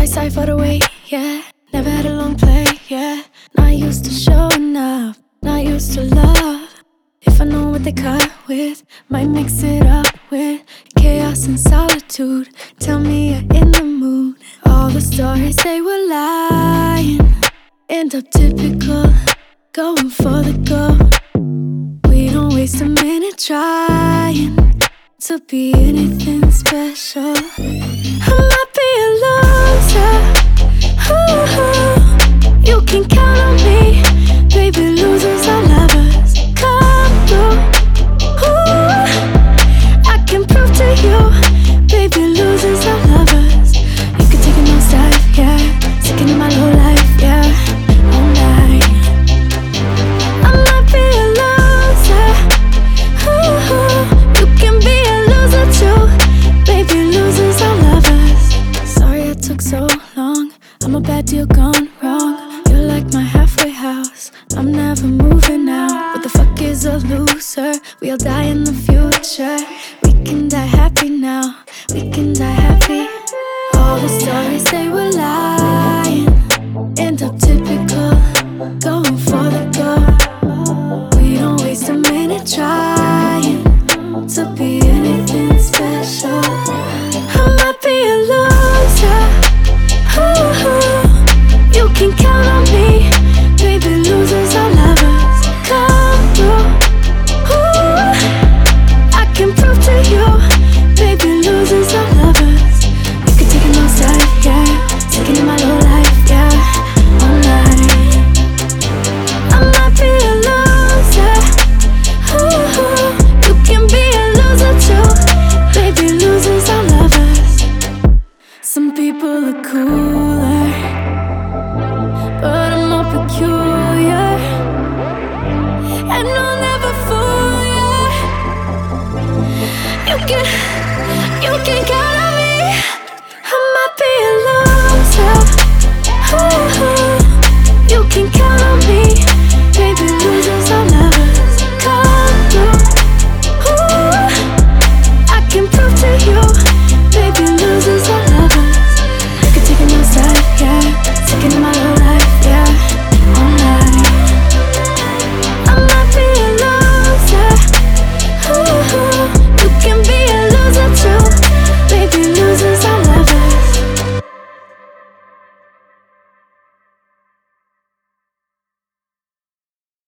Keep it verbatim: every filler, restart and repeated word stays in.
Side, side for the way, yeah. Never had a long play, yeah. Not used to showing up, not used to love. If I know what they cut with, might mix it up with chaos and solitude. Tell me you're in the mood. All the stories they were lying end up typical, going for the gold. We don't waste a minute trying to be anything special. I might be a loser, ooh, you can count on me. Baby, losers are lovers, come through. Ooh, I can prove to you, baby, losers are lovers. You can take a nosedive, yeah, sticking in my low life, yeah, all night. I might be a loser, ooh, you can be a loser too. Baby, losers are lovers. Sorry I took so long, I'm a bad deal gone wrong. You're like my halfway house, I'm never moving out. What the fuck is a loser? We'll die in the future. We can die happy now, we can die happy. All the stories they were lying end up typical, going for the gold. We don't waste a minute trying to be anything special. I might be a loser, ooh, you can count on me. Baby, losers are lovers, come through. Ooh, I can prove to you, baby, losers are lovers. You can take a nosedive, yeah, sticking in my low life, yeah, all night. I might be a loser, ooh, you can be a loser too. Baby, losers are lovers. Some people are cooler, but I'm more peculiar, and I'll never fool ya. You can, you can count